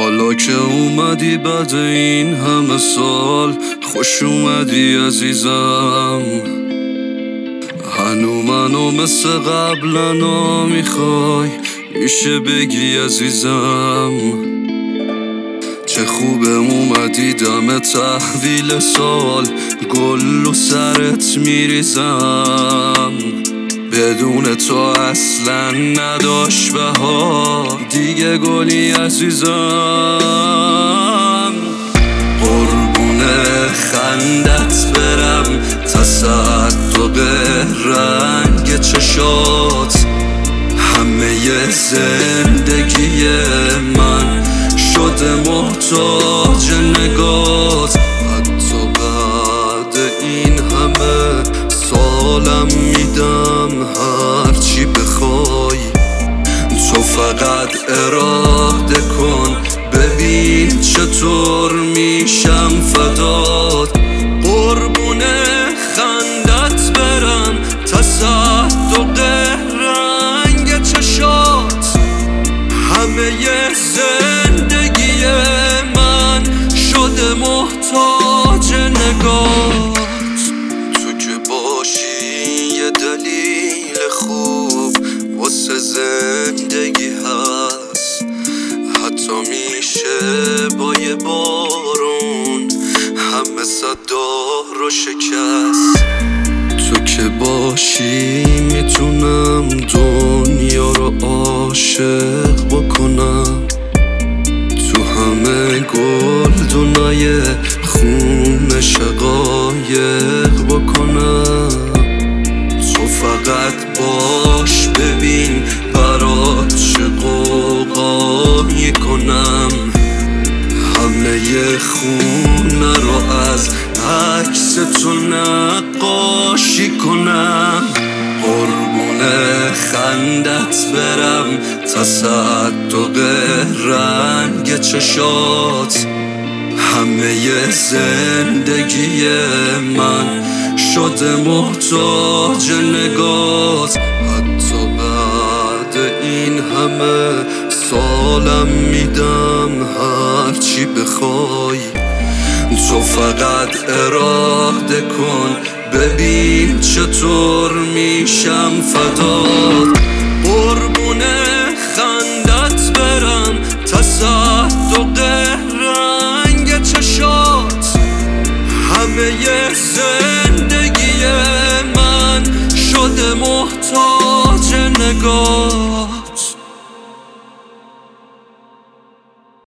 حالا که اومدی بعد این همه سال، خوش اومدی عزیزم. هنو منو مثل قبلا میخوای، میشه بگی عزیزم. چه خوبه اومدی دم تحویل سال، گل و سرت میریزم. بدون تو اصلا نداشت بهار دیگه گلی عزیزم. قربون خندت برم، تصدق رنگ چشات، همه زندگی من شده محتاج نگات. حتی بعد این همه سالم میدم هرچی بخوای، تو فقط اراده کن ببین چطور میشم فدات. قربون خندت برم، تصدق رنگ چشات، همه زندگی من شده محتاج نگات. تو که باشی یه دلیل خوب واسه زندگی هست، حتی میشه با یه بارون همه صدا رو شکست. تو که باشی میتونم دنیا رو عاشق بکنم، تو همه گل دنای خون شقایق بکنم. تو فقط باش ببین برات چه قوقایی کنم، همه خونه رو از عکس تو نقاشی کنم. قربون خندت برم، تصدق رنگ چشات، همه زندگی من شده محتاج نگات. حتی بعد این همه سالم میدم هرچی بخوای، تو فقط اراده کن ببین چطور میشم فدات. قربون خندت برم، تصدق رنگ چشات، همه زندگی من شده محتاج نگات.